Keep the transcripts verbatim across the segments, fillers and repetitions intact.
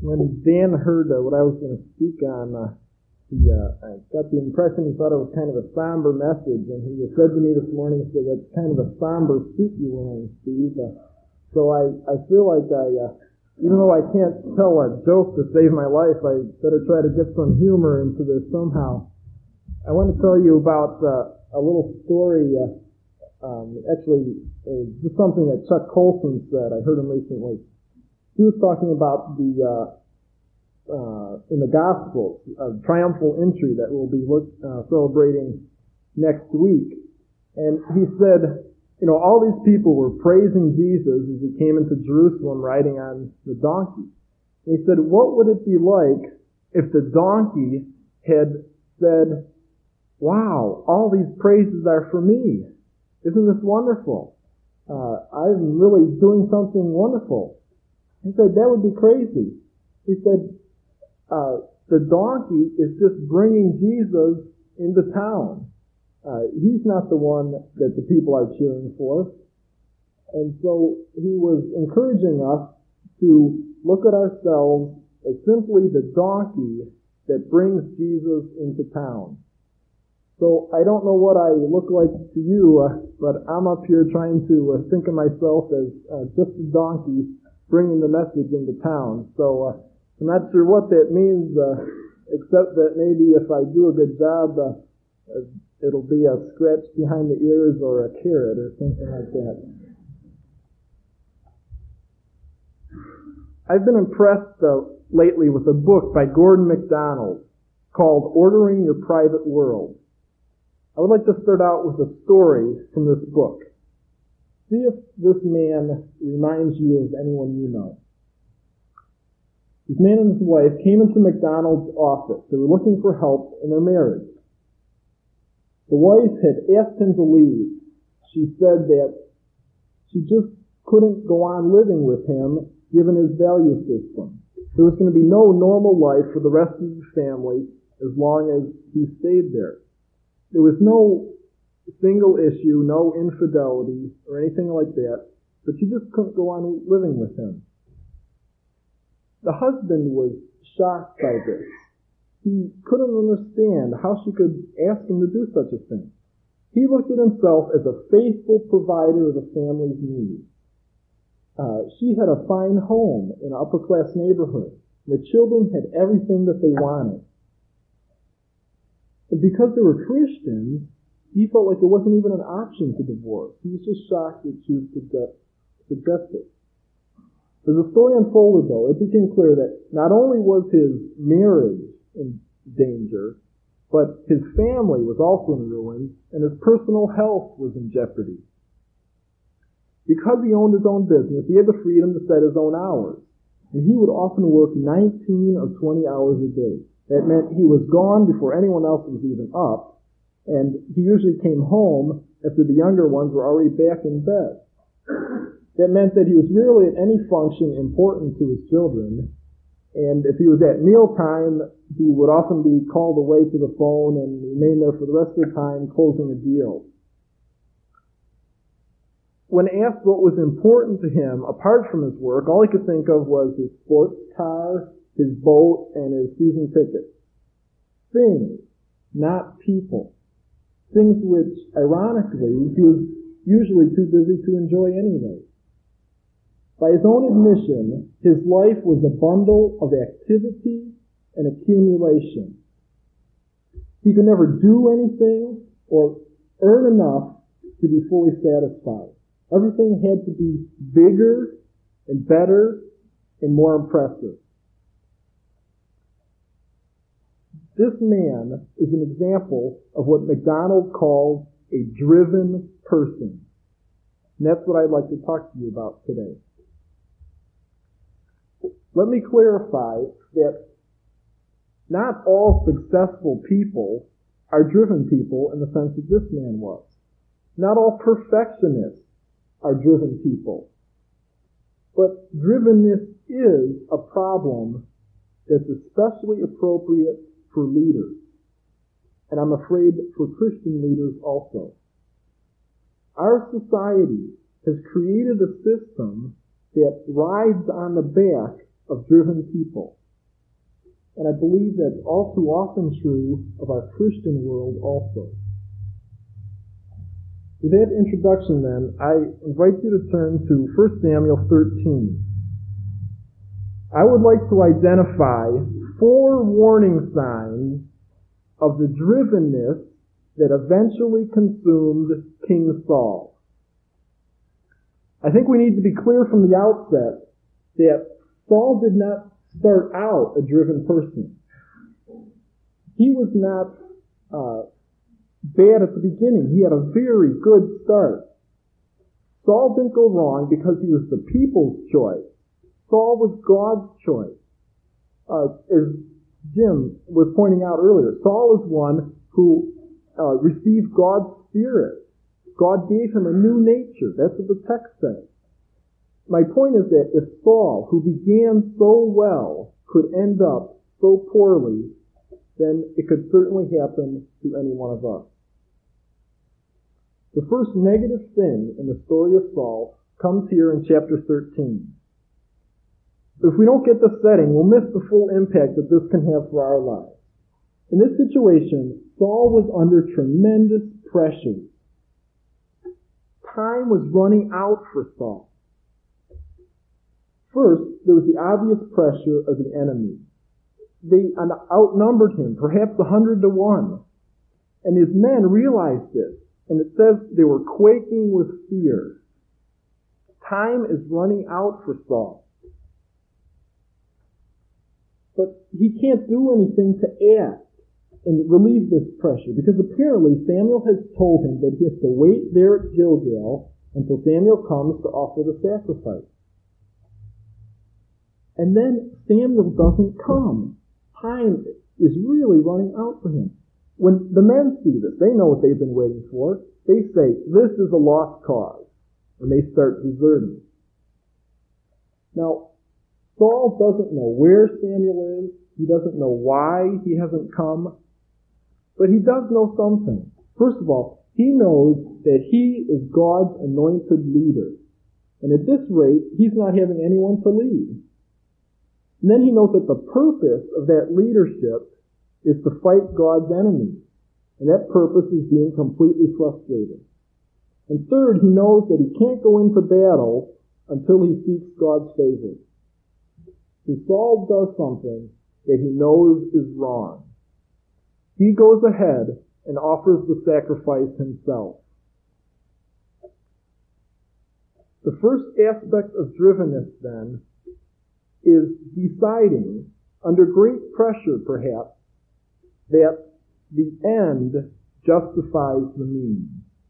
when Dan heard uh, what I was going to speak on, uh, he uh, I got the impression he thought it was kind of a somber message, and he said to me this morning, he said, "That's kind of a somber suit you're wearing, Steve." Uh, so I, I feel like I, uh, even though I can't tell a joke to save my life, I better try to get some humor into this somehow. I want to tell you about uh, a little story. Uh, um, actually, it was just something that Chuck Colson said. I heard him recently. He was talking about the uh, uh, in the Gospels, a triumphal entry that we'll be look, uh, celebrating next week. And he said, you know, all these people were praising Jesus as he came into Jerusalem riding on the donkey. And he said, what would it be like if the donkey had said, wow, all these praises are for me. Isn't this wonderful? Uh, I'm really doing something wonderful. He said, that would be crazy. He said, uh, the donkey is just bringing Jesus into town. Uh, he's not the one that the people are cheering for. And so he was encouraging us to look at ourselves as simply the donkey that brings Jesus into town. So I don't know what I look like to you, uh, but I'm up here trying to uh, think of myself as uh, just a donkey bringing the message into town. So uh, I'm not sure what that means, uh, except that maybe if I do a good job, uh, it'll be a scratch behind the ears or a carrot or something like that. I've been impressed uh, lately with a book by Gordon MacDonald called Ordering Your Private World. I would like to start out with a story from this book. See if this man reminds you of anyone you know. This man and his wife came into MacDonald's office. They were looking for help in their marriage. The wife had asked him to leave. She said that she just couldn't go on living with him given his value system. There was going to be no normal life for the rest of the family as long as he stayed there. There was no single issue, no infidelity or anything like that, but she just couldn't go on living with him. The husband was shocked by this. He couldn't understand how she could ask him to do such a thing. He looked at himself as a faithful provider of the family's needs. Uh, she had a fine home in an upper-class neighborhood. The children had everything that they wanted. And because they were Christians, he felt like it wasn't even an option to divorce. He was just shocked that she would suggest it. As the story unfolded, though, it became clear that not only was his marriage in danger, but his family was also in ruins, and his personal health was in jeopardy. Because he owned his own business, he had the freedom to set his own hours, and he would often work nineteen or twenty hours a day. That meant he was gone before anyone else was even up, and he usually came home after the younger ones were already back in bed. That meant that he was rarely at any function important to his children, and if he was at mealtime, he would often be called away to the phone and remain there for the rest of the time closing a deal. When asked what was important to him apart from his work, all he could think of was his sports car, his boat, and his season tickets. Things, not people. Things which, ironically, he was usually too busy to enjoy anyway. By his own admission, his life was a bundle of activity and accumulation. He could never do anything or earn enough to be fully satisfied. Everything had to be bigger and better and more impressive. This man is an example of what MacDonald calls a driven person. And that's what I'd like to talk to you about today. Let me clarify that not all successful people are driven people in the sense that this man was. Not all perfectionists are driven people. But drivenness is a problem that's especially appropriate for leaders. And I'm afraid for Christian leaders also. Our society has created a system that rides on the back of driven people. And I believe that's all too often true of our Christian world also. With that introduction then, I invite you to turn to First Samuel thirteen. I would like to identify four warning signs of the drivenness that eventually consumed King Saul. I think we need to be clear from the outset that Saul did not start out a driven person. He was not uh, bad at the beginning. He had a very good start. Saul didn't go wrong because he was the people's choice. Saul was God's choice. Uh, as Jim was pointing out earlier, Saul is one who uh, received God's Spirit. God gave him a new nature. That's what the text says. My point is that if Saul, who began so well, could end up so poorly, then it could certainly happen to any one of us. The first negative thing in the story of Saul comes here in chapter thirteen. If we don't get the setting, we'll miss the full impact that this can have for our lives. In this situation, Saul was under tremendous pressure. Time was running out for Saul. First, there was the obvious pressure of the enemy. They outnumbered him, perhaps a hundred to one. And his men realized this, and it says they were quaking with fear. Time is running out for Saul. But he can't do anything to act and relieve this pressure, because apparently Samuel has told him that he has to wait there at Gilgal until Samuel comes to offer the sacrifice. And then Samuel doesn't come. Time is really running out for him. When the men see this, they know what they've been waiting for. They say, this is a lost cause. And they start deserting. Now, Saul doesn't know where Samuel is. He doesn't know why he hasn't come. But he does know something. First of all, he knows that he is God's anointed leader. And at this rate, he's not having anyone to lead. And then he knows that the purpose of that leadership is to fight God's enemies. And that purpose is being completely frustrated. And third, he knows that he can't go into battle until he seeks God's favor. So Saul does something that he knows is wrong. He goes ahead and offers the sacrifice himself. The first aspect of drivenness, then, is deciding, under great pressure perhaps, that the end justifies the means.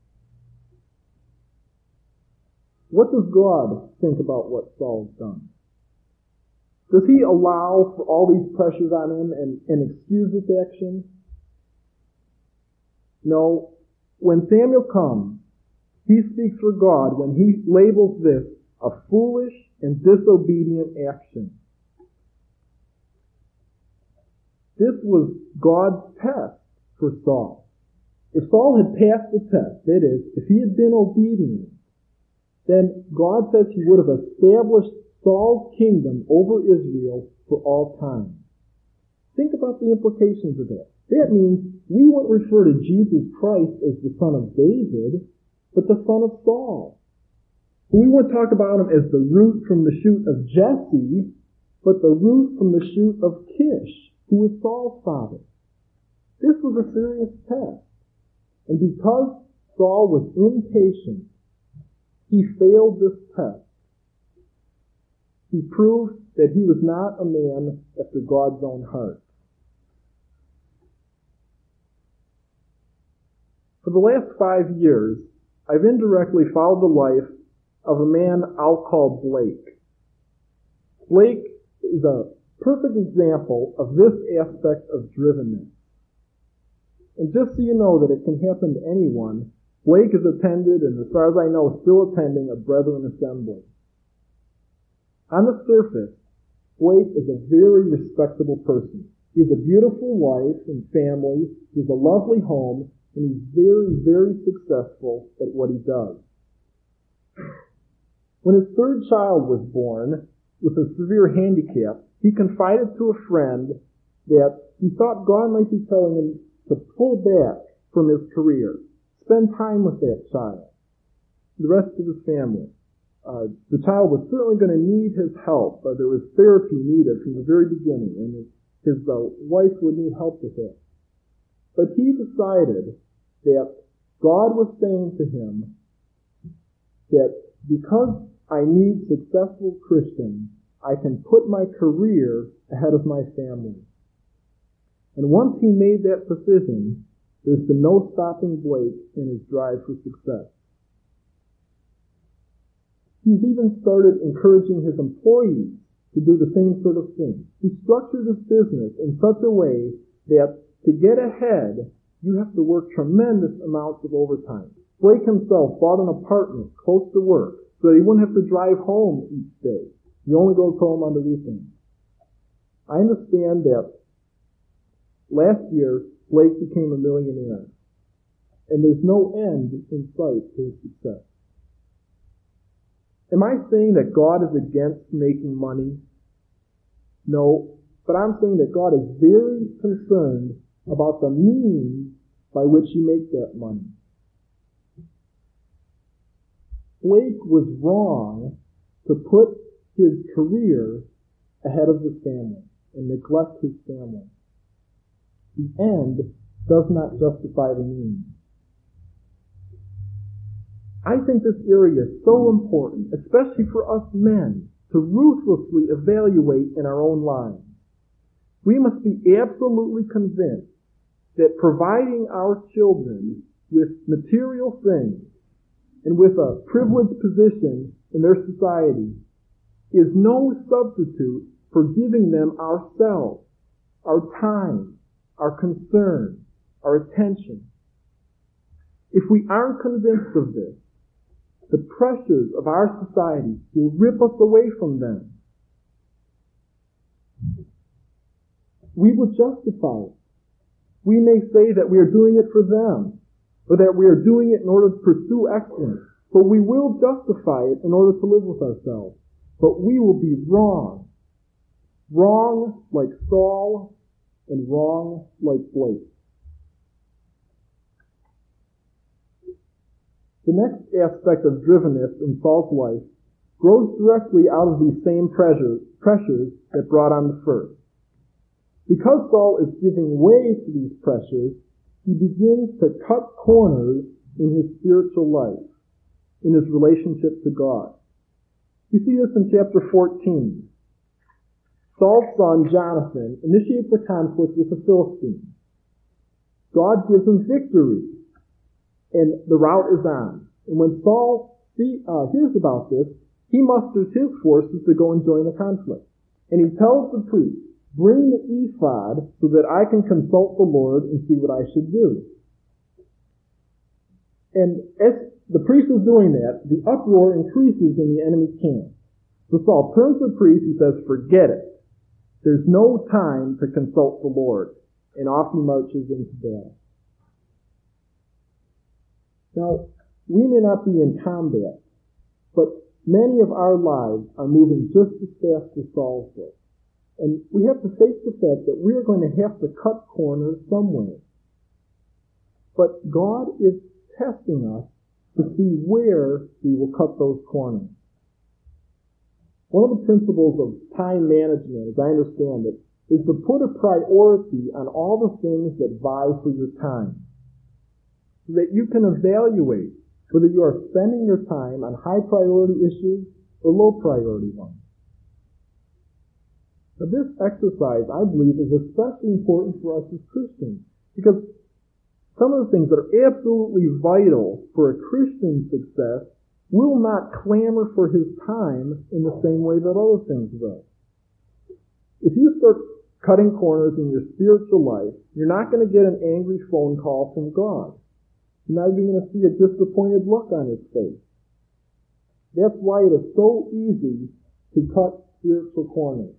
What does God think about what Saul's done? Does he allow for all these pressures on him and, and excuse this action? No. When Samuel comes, he speaks for God when he labels this a foolish and disobedient action. This was God's test for Saul. If Saul had passed the test, that is, if he had been obedient, then God says he would have established Saul's kingdom over Israel for all time. Think about the implications of that. That means we wouldn't refer to Jesus Christ as the son of David, but the son of Saul. We wouldn't talk about him as the root from the shoot of Jesse, but the root from the shoot of Kish, who was Saul's father. This was a serious test. And because Saul was impatient, he failed this test. He proved that he was not a man after God's own heart. For the last five years, I've indirectly followed the life of a man I'll call Blake. Blake is a perfect example of this aspect of drivenness. And just so you know that it can happen to anyone, Blake has attended, and as far as I know, still attending a Brethren assembly. On the surface, Blake is a very respectable person. He has a beautiful wife and family, he has a lovely home, and he's very, very successful at what he does. When his third child was born, with a severe handicap, he confided to a friend that he thought God might be telling him to pull back from his career, spend time with that child, the rest of his family. Uh, the child was certainly going to need his help. Uh, there was therapy needed from the very beginning, and his, his uh, wife would need help with that. But he decided that God was saying to him that because I need successful Christians, I can put my career ahead of my family. And once he made that decision, there's been no stopping Blake in his drive for success. He's even started encouraging his employees to do the same sort of thing. He structured his business in such a way that to get ahead, you have to work tremendous amounts of overtime. Blake himself bought an apartment close to work so that he wouldn't have to drive home each day. He only goes home on the weekends. I understand that last year, Blake became a millionaire, and there's no end in sight to his success. Am I saying that God is against making money? No, but I'm saying that God is very concerned about the means by which you make that money. Blake was wrong to put his career ahead of his family and neglect his family. The end does not justify the means. I think this area is so important, especially for us men, to ruthlessly evaluate in our own lives. We must be absolutely convinced that providing our children with material things and with a privileged position in their society is no substitute for giving them ourselves, our time, our concern, our attention. If we aren't convinced of this, the pressures of our society will rip us away from them. We will justify it. We may say that we are doing it for them, or that we are doing it in order to pursue excellence, but we will justify it in order to live with ourselves. But we will be wrong. Wrong like Saul, and wrong like Blake. The next aspect of drivenness in Saul's life grows directly out of these same pressures, pressures that brought on the first. Because Saul is giving way to these pressures, he begins to cut corners in his spiritual life, in his relationship to God. You see this in chapter fourteen. Saul's son, Jonathan, initiates a conflict with the Philistines. God gives him victory, and the rout is on. And when Saul see, uh, hears about this, he musters his forces to go and join the conflict. And he tells the priest, bring the ephod so that I can consult the Lord and see what I should do. And as the priest is doing that, the uproar increases in the enemy camp. So Saul turns to the priest, he says, forget it. There's no time to consult the Lord. And off he marches into battle. Now, we may not be in combat, but many of our lives are moving just as fast as Saul's was. And we have to face the fact that we're going to have to cut corners somewhere. But God is testing us to see where we will cut those corners. One of the principles of time management, as I understand it, is to put a priority on all the things that vie for your time, so that you can evaluate whether you are spending your time on high priority issues or low priority ones. Now, this exercise, I believe, is especially important for us as Christians, because some of the things that are absolutely vital for a Christian's success will not clamor for his time in the same way that other things will. If you start cutting corners in your spiritual life, you're not going to get an angry phone call from God. You're not even going to see a disappointed look on his face. That's why it is so easy to cut spiritual corners.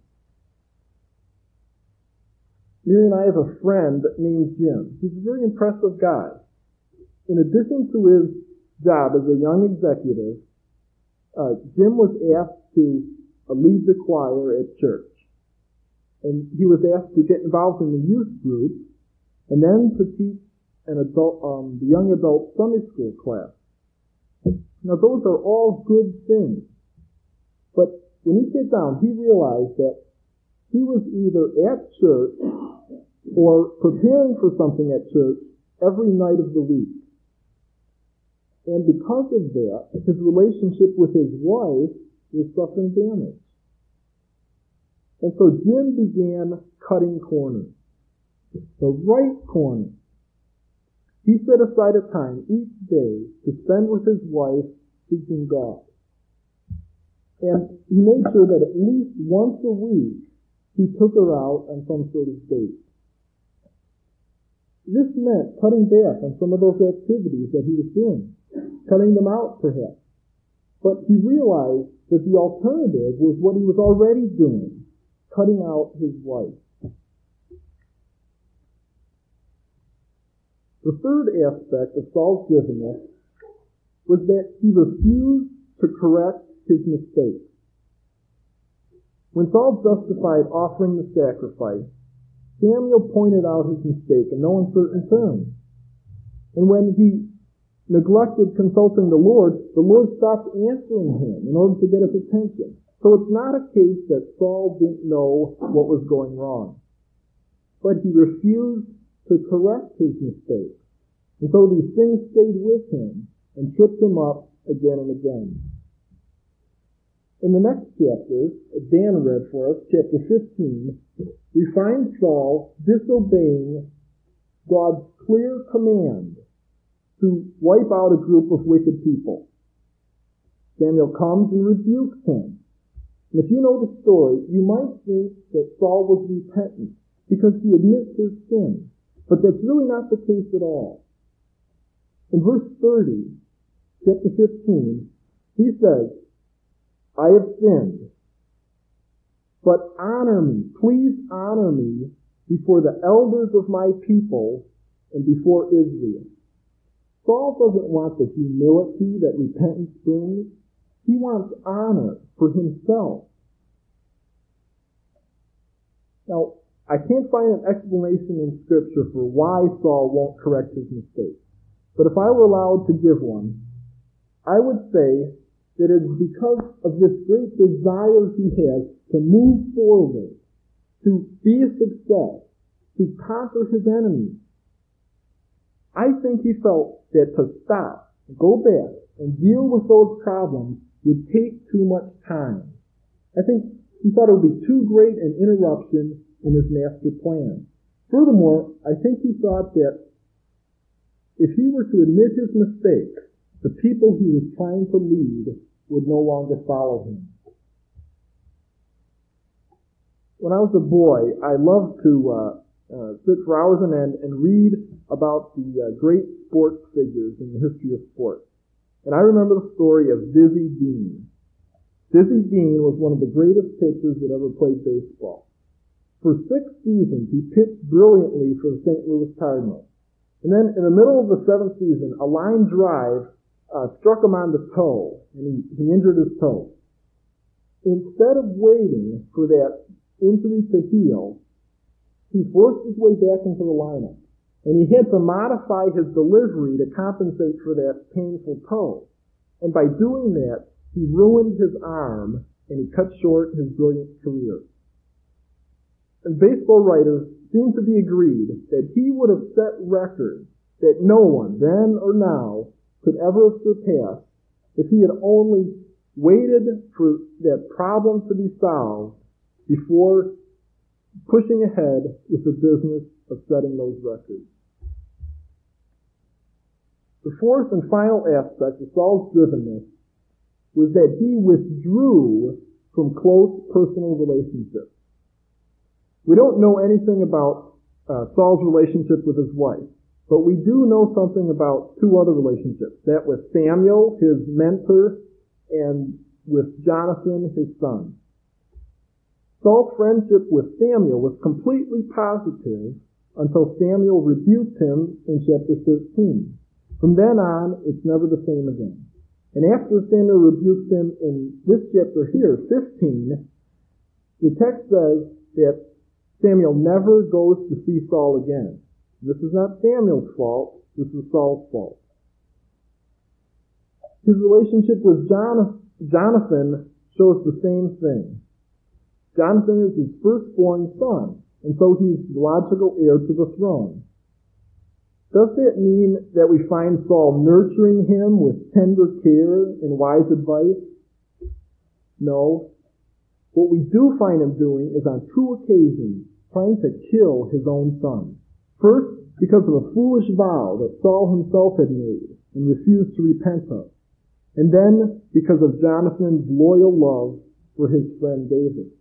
Mary and I have a friend named Jim. He's a very impressive guy. In addition to his job as a young executive, uh, Jim was asked to uh, lead the choir at church. And he was asked to get involved in the youth group and then to teach an adult, um, the young adult Sunday school class. Now those are all good things. But when he sat down, he realized that he was either at church or preparing for something at church every night of the week. And because of that, his relationship with his wife was suffering damage. And so Jim began cutting corners. The right corner. He set aside a time each day to spend with his wife seeking God. And he made sure that at least once a week he took her out on some sort of date. This meant cutting back on some of those activities that he was doing, cutting them out perhaps. But he realized that the alternative was what he was already doing, cutting out his wife. The third aspect of Saul's drivenness was that he refused to correct his mistakes. When Saul justified offering the sacrifice, Samuel pointed out his mistake in no uncertain terms. And when he neglected consulting the Lord, the Lord stopped answering him in order to get his attention. So it's not a case that Saul didn't know what was going wrong, but he refused to correct his mistakes. And so these things stayed with him and tripped him up again and again. In the next chapter, Dan read for us, chapter fifteen, we find Saul disobeying God's clear command to wipe out a group of wicked people. Samuel comes and rebukes him. And if you know the story, you might think that Saul was repentant because he admits his sin. But that's really not the case at all. In verse thirty, chapter fifteen, he says, I have sinned, but honor me, please honor me before the elders of my people and before Israel. Saul doesn't want the humility that repentance brings. He wants honor for himself. Now, I can't find an explanation in Scripture for why Saul won't correct his mistakes. But if I were allowed to give one, I would say that it is because of this great desire he has to move forward, to be a success, to conquer his enemies. I think he felt that to stop, go back, and deal with those problems would take too much time. I think he thought it would be too great an interruption in his master plan. Furthermore, I think he thought that if he were to admit his mistake, the people he was trying to lead would no longer follow him. When I was a boy, I loved to uh, uh, sit for hours on end and read about the uh, great sports figures in the history of sports. And I remember the story of Dizzy Dean. Dizzy Dean was one of the greatest pitchers that ever played baseball. For six seasons, he pitched brilliantly for the Saint Louis Cardinals. And then in the middle of the seventh season, a line drive uh, struck him on the toe, and he, he injured his toe. Instead of waiting for that injury to heal, he forced his way back into the lineup. And he had to modify his delivery to compensate for that painful toe. And by doing that, he ruined his arm, and he cut short his brilliant career. And baseball writers seem to be agreed that he would have set records that no one, then or now, could ever have surpassed if he had only waited for that problem to be solved before pushing ahead with the business of setting those records. The fourth and final aspect of Saul's drivenness was that he withdrew from close personal relationships. We don't know anything about uh, Saul's relationship with his wife, but we do know something about two other relationships, that with Samuel, his mentor, and with Jonathan, his son. Saul's friendship with Samuel was completely positive until Samuel rebuked him in chapter thirteen. From then on, it's never the same again. And after Samuel rebukes him in this chapter here, fifteen, the text says that Samuel never goes to see Saul again. This is not Samuel's fault, this is Saul's fault. His relationship with Jonathan shows the same thing. Jonathan is his firstborn son, and so he's the logical heir to the throne. Does that mean that we find Saul nurturing him with tender care and wise advice? No. What we do find him doing is on two occasions trying to kill his own son. First, because of a foolish vow that Saul himself had made and refused to repent of. And then because of Jonathan's loyal love for his friend David.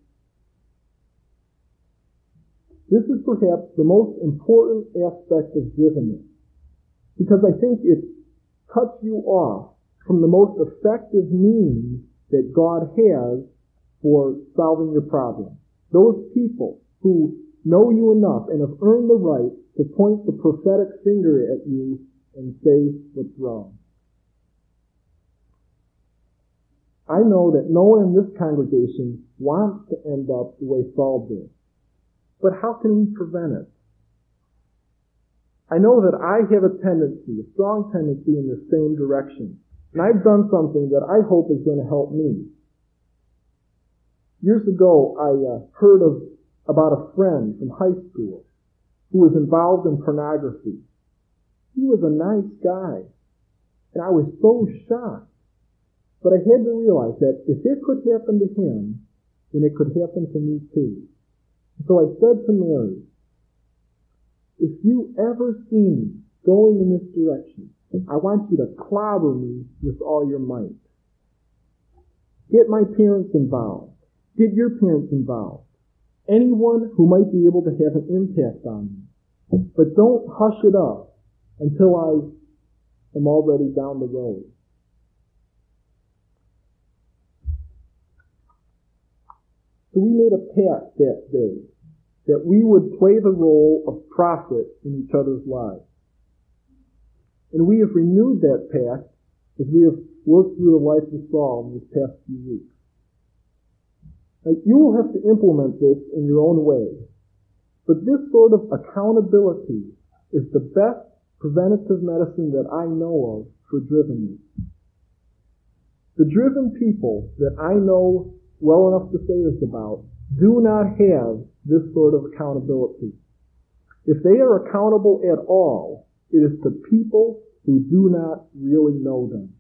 This is perhaps the most important aspect of drivenness, because I think it cuts you off from the most effective means that God has for solving your problem. Those people who know you enough and have earned the right to point the prophetic finger at you and say what's wrong. I know that no one in this congregation wants to end up the way Saul did. But how can we prevent it? I know that I have a tendency, a strong tendency in the same direction. And I've done something that I hope is going to help me. Years ago, I uh, heard of about a friend from high school who was involved in pornography. He was a nice guy, and I was so shocked. But I had to realize that if it could happen to him, then it could happen to me too. So I said to Mary, if you ever see me going in this direction, I want you to clobber me with all your might. Get my parents involved. Get your parents involved. Anyone who might be able to have an impact on me. But don't hush it up until I am already down the road. So we made a pact that day that we would play the role of prophet in each other's lives. And we have renewed that pact as we have worked through the life of Saul in these past few weeks. Now, you will have to implement this in your own way. But this sort of accountability is the best preventative medicine that I know of for drivenness. The driven people that I know well enough to say this about do not have this sort of accountability. If they are accountable at all, it is to people who do not really know them.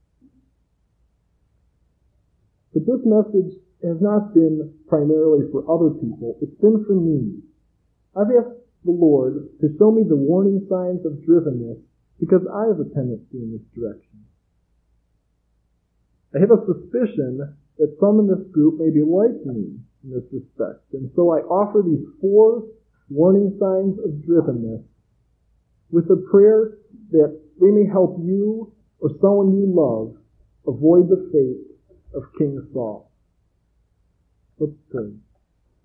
But this message has not been primarily for other people. It's been for me. I've asked the Lord to show me the warning signs of drivenness because I have a tendency in this direction. I have a suspicion that some in this group may be like me in this respect. And so I offer these four warning signs of drivenness with a prayer that they may help you or someone you love avoid the fate of King Saul. Let's pray.